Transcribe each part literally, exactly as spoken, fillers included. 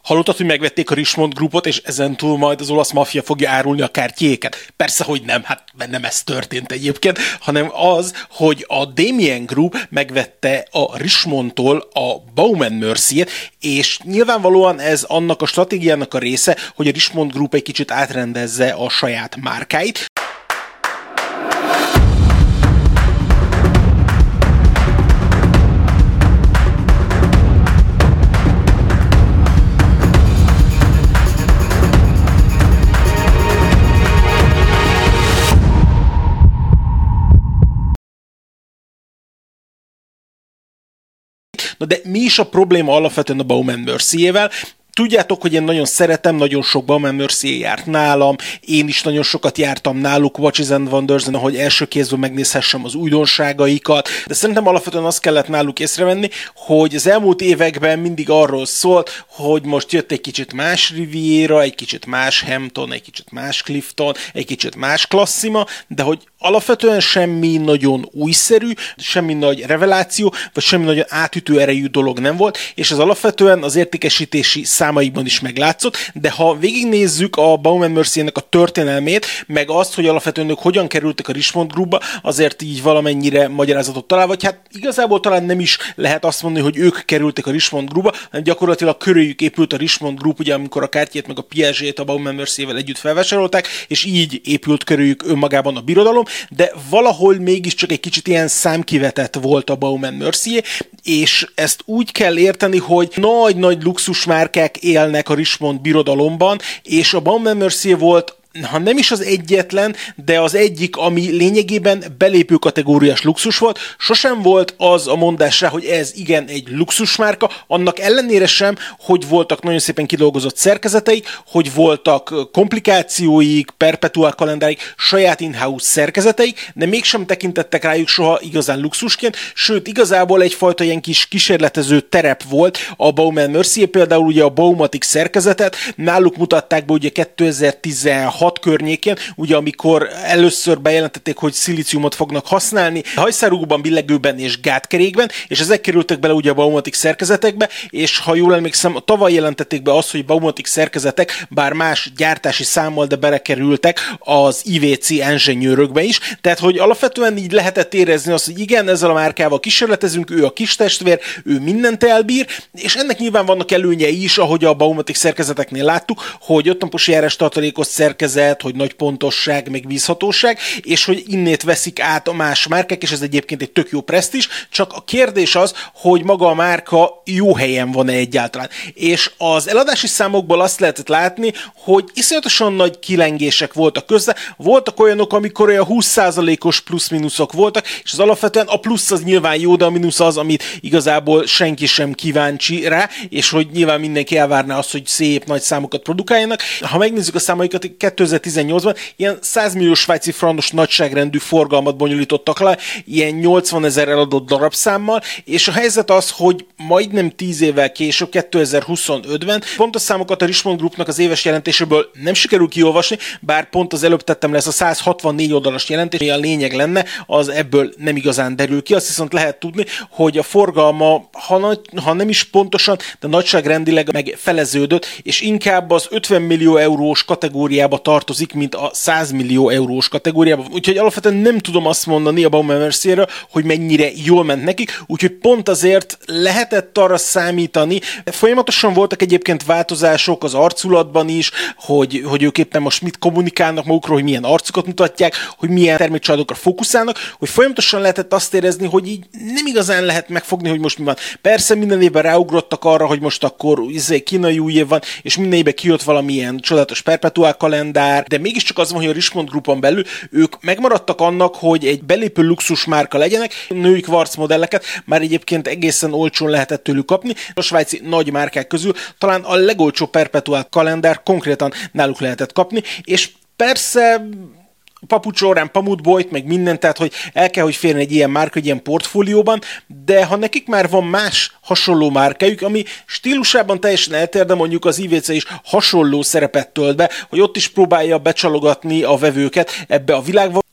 Hallottad, hogy megvették a Richmond Groupot, és ezentúl majd az olasz maffia fogja árulni a kártyéket? Persze, hogy nem, hát nem ez történt egyébként, hanem az, hogy a Damien Group megvette a Richmondtól a Bowman Mercier-t, és nyilvánvalóan ez annak a stratégiának a része, hogy a Richmond Group egy kicsit átrendezze a saját márkáit. Na de mi is a probléma alapvetően a Bowman Mercier-vel? Tudjátok, hogy én nagyon szeretem, nagyon sok Bowman Mercier járt nálam, én is nagyon sokat jártam náluk Watches and Wonders-en, ahogy első kézből megnézhessem az újdonságaikat, de szerintem alapvetően azt kellett náluk észrevenni, hogy az elmúlt években mindig arról szólt, hogy most jött egy kicsit más Riviera, egy kicsit más Hampton, egy kicsit más Clifton, egy kicsit más Classima, de hogy alapvetően semmi nagyon újszerű, semmi nagy reveláció, vagy semmi nagyon átütő erejű dolog nem volt, és ez alapvetően az értékesítési számaikban is meglátszott, de ha végignézzük a Bowman Merciernek a történelmét, meg azt, hogy alapvetően ők hogyan kerültek a Richmond Groupba, azért így valamennyire magyarázatot talál, vagy hát igazából talán nem is lehet azt mondani, hogy ők kerültek a Richmond Groupba, hanem gyakorlatilag körüljük épült a Richmond Group, ugye amikor a Cartier-t meg a Piaget a Bowman Merciervel együtt felvásárolták, és így épült körüljük önmagában a birodalom, de valahol mégiscsak egy kicsit ilyen számkivetett volt a Bowman Mercier, és ezt úgy kell érteni, hogy nagy-nagy luxusmárkák élnek a Richmond birodalomban, és a Bowman Mercier volt, ha nem is az egyetlen, de az egyik, ami lényegében belépő kategóriás luxus volt. Sosem volt az a mondás rá, hogy ez igen egy luxusmárka, annak ellenére sem, hogy voltak nagyon szépen kidolgozott szerkezeteik, hogy voltak komplikációik, perpetuál kalendárik, saját in-house szerkezeteik, de mégsem tekintettek rájuk soha igazán luxusként, sőt igazából egyfajta ilyen kis kísérletező terep volt a Bowman Mercier, például ugye a Bowmatic szerkezetet, náluk mutatták be ugye kétezer-tizenhat környékén, ugye amikor először bejelentették, hogy szilíciumot fognak használni hajszárugóban, billegőben és gátkerékben, és ezek kerültek bele ugye a Bowmatic szerkezetekbe, és ha jól emlékszem, tavaly jelentették be azt, hogy Bowmatic szerkezetek, bár más gyártási számmal, de belekerültek az i vé cé engine-őrökbe is, tehát hogy alapvetően így lehetett érezni azt, hogy igen, ezzel a márkával kísérletezünk, ő a kis testvér, ő mindent elbír, és ennek nyilván vannak előnyei is, ahogy a Bowmatic szerkezeteknél láttuk, hogy öt-napos járás tartalékos szerkezet, hogy nagy pontosság, meg vízhatóság, és hogy innét veszik át a más márkák, és ez egyébként egy tök jó presztízs, csak a kérdés az, hogy maga a márka jó helyen van-e egyáltalán. És az eladási számokból azt lehetett látni, hogy iszonyatosan nagy kilengések voltak közben, voltak olyanok, amikor olyan húsz százalékos plusz-minuszok voltak, és az alapvetően a plusz az nyilván jó, de a mínusz az, amit igazából senki sem kíváncsi rá, és hogy nyilván mindenki elvárná azt, hogy szép nagy számokat produkáljanak. Ha megnézzük a számaikat, kétezer-tizennyolcban ilyen száz millió svájci frankos nagyságrendű forgalmat bonyolítottak le, ilyen nyolcvanezer eladott darabszámmal, és a helyzet az, hogy majdnem tíz évvel később, kétezer-huszonötben pont a számokat a Richmond Groupnak az éves jelentéséből nem sikerül kiolvasni, bár pont az előbb tettem le ezt a száz hatvannégy oldalas jelentés, ami a lényeg lenne, az ebből nem igazán derül ki, azt viszont lehet tudni, hogy a forgalma, ha, nagy, ha nem is pontosan, de nagyságrendileg meg feleződött, és inkább az ötven millió eurós kategóriába tartozik, mint a száz millió eurós kategóriában. Úgyhogy alapvetően nem tudom azt mondani a Bowman Mercierről, hogy mennyire jól ment nekik, úgyhogy pont azért lehetett arra számítani. Folyamatosan voltak egyébként változások az arculatban is, hogy, hogy ők éppen most mit kommunikálnak magukról, hogy milyen arcukat mutatják, hogy milyen termékcsaládokra fókuszálnak, hogy folyamatosan lehetett azt érezni, hogy így nem igazán lehet megfogni, hogy most mi van. Persze minden évben ráugrottak arra, hogy most akkor izé, kínai új év van, és minden évben kijött valamilyen csodálatos perpetuál kalendár, de mégiscsak az van, hogy a Richmond Groupon belül ők megmaradtak annak, hogy egy belépő luxus márka legyenek, női kvarc modelleket már egyébként egészen olcsón lehetett tőlük kapni. A svájci nagy márkák közül talán a legolcsóbb perpetuál kalendár konkrétan náluk lehetett kapni, és persze papucsorán, pamutbojt, meg mindent, tehát hogy el kell, hogy férjen egy ilyen márka, egy ilyen portfólióban, de ha nekik már van más hasonló márkájuk, ami stílusában teljesen eltér, de mondjuk az i vé cé is hasonló szerepet tölt be, hogy ott is próbálja becsalogatni a vevőket ebbe a világba,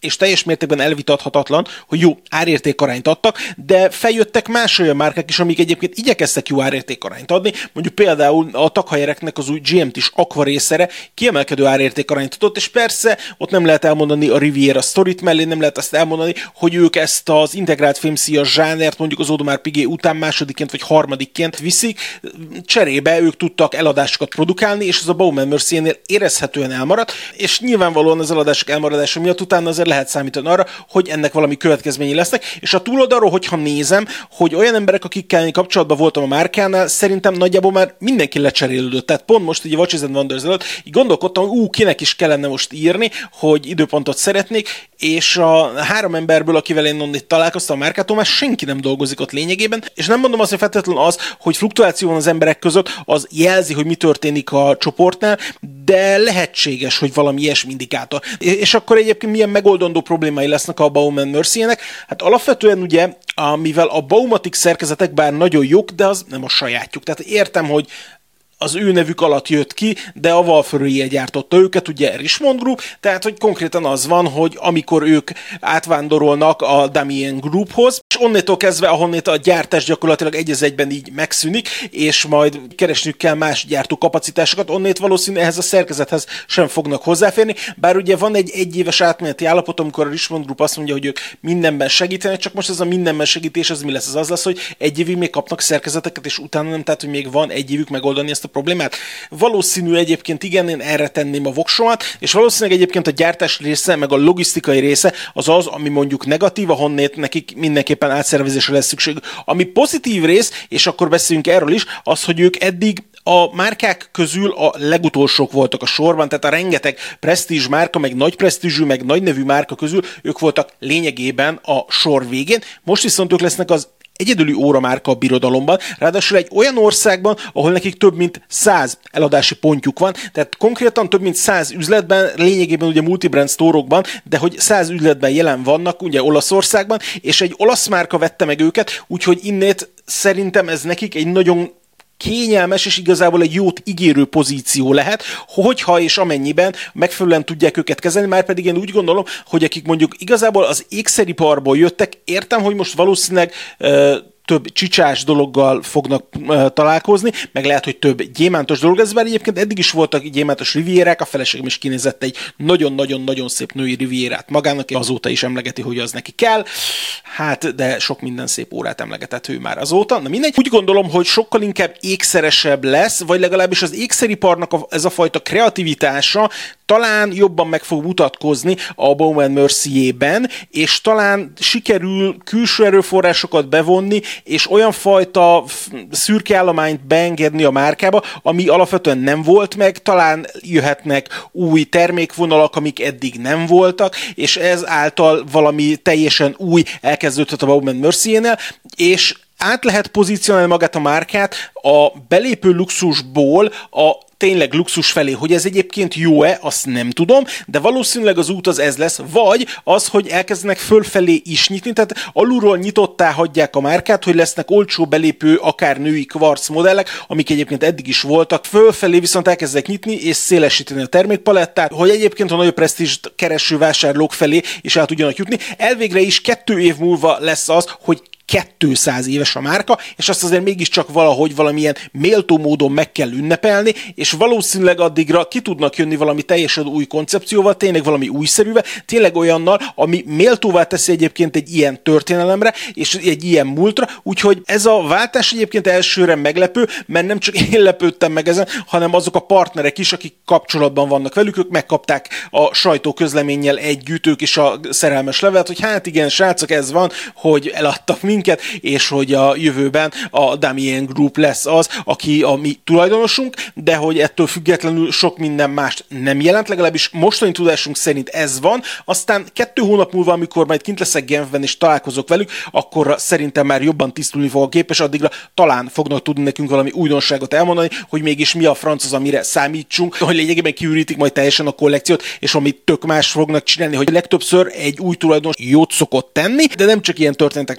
és teljes mértékben elvitathatatlan, hogy jó árértékarányt adtak, de feljöttek más olyan márkák is, amik egyébként igyekeztek jó árértékarányt adni. Mondjuk például a takhajereknek az új gé em té-s Aqua Racere kiemelkedő árértékarányt adott, és persze ott nem lehet elmondani a Riviera sztorit mellé, nem lehet azt elmondani, hogy ők ezt az integrált fémszíjas zsánert mondjuk az Audemars Piguet után másodikként vagy harmadikként viszik. Cserébe ők tudtak eladásokat produkálni, és ez a Baume & Mercier-nél érezhetően elmaradt, és nyilvánvalóan az eladások elmaradása miatt utána azért lehet számítani arra, hogy ennek valami következményei lesznek, és a túloldalról, hogyha nézem, hogy olyan emberek, akikkel kapcsolatban voltam a márkánál, szerintem nagyjából már mindenki lecserélődött. Tehát pont most ugye Watches and Wonders előtt így gondolkodtam, hogy ú, kinek is kellene most írni, hogy időpontot szeretnék, és a három emberből, akivel én onnét találkoztam a márkától, már senki nem dolgozik ott lényegében, és nem mondom azt, hogy feltétlenül az, hogy fluktuáció van az emberek között, az jelzi, hogy mi történik a csoportnál, de lehetséges, hogy valami ilyesmi indikátor. És akkor egyébként milyen megoldandó problémái lesznek a Baume & Merciernek? Hát alapvetően ugye, mivel a Baumatic szerkezetek bár nagyon jók, de az nem a sajátjuk. Tehát értem, hogy az ő nevük alatt jött ki, de a Walfröie gyártotta őket, ugye Richemont Group, tehát hogy konkrétan az van, hogy amikor ők átvándorolnak a Damien Grouphoz, és onnétól kezdve, ahonnét a gyártás gyakorlatilag egy az egyben így megszűnik, és majd keresniük kell más gyártókapacitásokat, onnét valószínű ehhez a szerkezethez sem fognak hozzáférni, bár ugye van egy egyéves átmeneti állapot, amikor a Richemont Group azt mondja, hogy ők mindenben segítenek, csak most ez a mindenben segítés, az mi lesz? Az az lesz, hogy egy évig még kapnak szerkezeteket, és utána nem, tehát hogy még van egy évük megoldani ezt a problémát. Valószínű egyébként igen, én erre tenném a voksomat, és valószínűleg egyébként a gyártás része, meg a logisztikai része az az, ami mondjuk negatív, ahonnét nekik mindenképpen átszervezésre lesz szükség. Ami pozitív rész, és akkor beszéljünk erről is, az, hogy ők eddig a márkák közül a legutolsók voltak a sorban, tehát a rengeteg presztízs márka, meg nagy presztízsű, meg nagy nevű márka közül ők voltak lényegében a sor végén. Most viszont ők lesznek az egyedüli óramárka a birodalomban, ráadásul egy olyan országban, ahol nekik több mint száz eladási pontjuk van, tehát konkrétan több mint száz üzletben, lényegében ugye multibrand sztórokban, de hogy száz üzletben jelen vannak, ugye Olaszországban, és egy olasz márka vette meg őket, úgyhogy innét szerintem ez nekik egy nagyon kényelmes és igazából egy jót ígérő pozíció lehet, hogyha és amennyiben megfelelően tudják őket kezelni, már pedig én úgy gondolom, hogy akik mondjuk igazából az ékszeriparból jöttek, értem, hogy most valószínűleg uh, több csicsás dologgal fognak uh, találkozni, meg lehet, hogy több gyémántos dolog, ez bár egyébként eddig is voltak gyémántos rivierák, a feleségem is kinézett egy nagyon-nagyon-nagyon szép női rivierát magának, azóta is emlegeti, hogy az neki kell, hát, de sok minden szép órát emlegetett ő már azóta, na mindegy. Úgy gondolom, hogy sokkal inkább ékszeresebb lesz, vagy legalábbis az ékszeriparnak a, ez a fajta kreativitása talán jobban meg fog mutatkozni a Baume & Mercierben, és talán sikerül külső erőforrásokat bevonni, és olyan fajta szürke állományt beengedni a márkába, ami alapvetően nem volt meg, talán jöhetnek új termékvonalak, amik eddig nem voltak, és ez által valami teljesen új elkezdődhet a Baume & Merciernél, és át lehet pozícionálni magát a márkát a belépő luxusból a tényleg luxus felé, hogy ez egyébként jó-e, azt nem tudom, de valószínűleg az út az ez lesz, vagy az, hogy elkezdenek fölfelé is nyitni, tehát alulról nyitottá hagyják a márkát, hogy lesznek olcsó belépő, akár női kvarc modellek, amik egyébként eddig is voltak, fölfelé viszont elkezdenek nyitni és szélesíteni a termékpalettát, hogy egyébként a nagyobb presztízst kereső vásárlók felé is el tudjanak jutni. Elvégre is kettő év múlva lesz az, hogy kétszáz éves a márka, és azt azért mégiscsak valahogy valamilyen méltó módon meg kell ünnepelni, és valószínűleg addigra ki tudnak jönni valami teljesen új koncepcióval, tényleg valami újszerűvel, tényleg olyannal, ami méltóvá teszi egyébként egy ilyen történelemre, és egy ilyen múltra, úgyhogy ez a váltás egyébként elsőre meglepő, mert nem csak én lepődtem meg ezen, hanem azok a partnerek is, akik kapcsolatban vannak velük, ők megkapták a sajtóközleménnyel együtt, ők is a szerelmes levelet, hogy hát igen, srácok, ez van, hogy eladtak minket, és hogy a jövőben a Damien Group lesz az, aki a mi tulajdonosunk, de hogy ettől függetlenül sok minden mást nem jelent, legalábbis mostani tudásunk szerint ez van. Aztán kettő hónap múlva, amikor majd kint leszek Genfben és találkozok velük, akkor szerintem már jobban tisztulni fog a kép, és addigra talán fognak tudni nekünk valami újdonságot elmondani, hogy mégis mi a franc az, amire számítsunk, hogy lényegében kiürítik majd teljesen a kollekciót, és amit tök más fognak csinálni, hogy legtöbbször egy új tulajdonos jót szokott tenni, de nem csak ilyen történetekről tudunk,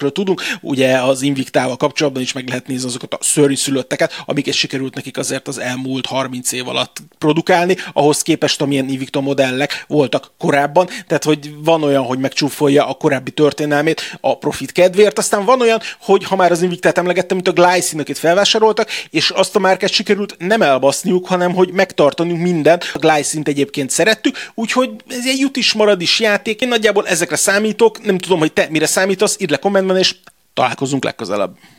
ugye az Invictával kapcsolatban is meg lehet nézni azokat a szörnyszülötteket, amiket sikerült nekik azért az elmúlt harminc év alatt produkálni, ahhoz képest amilyen Invicta modellek voltak korábban, tehát hogy van olyan, hogy megcsúfolja a korábbi történelmét a profit kedvéért, aztán van olyan, hogy ha már az Invictát emlegettem, mint a Glycine, akit felvásároltak, és azt a márkát sikerült nem elbaszniuk, hanem hogy megtartaniuk mindent. A Glycine-t egyébként szerettük, úgyhogy ez egy jut is marad is játék. Én nagyjából ezekre számítok, nem tudom, hogy te mire számítasz, írd le kommentben, és találkozunk legközelebb.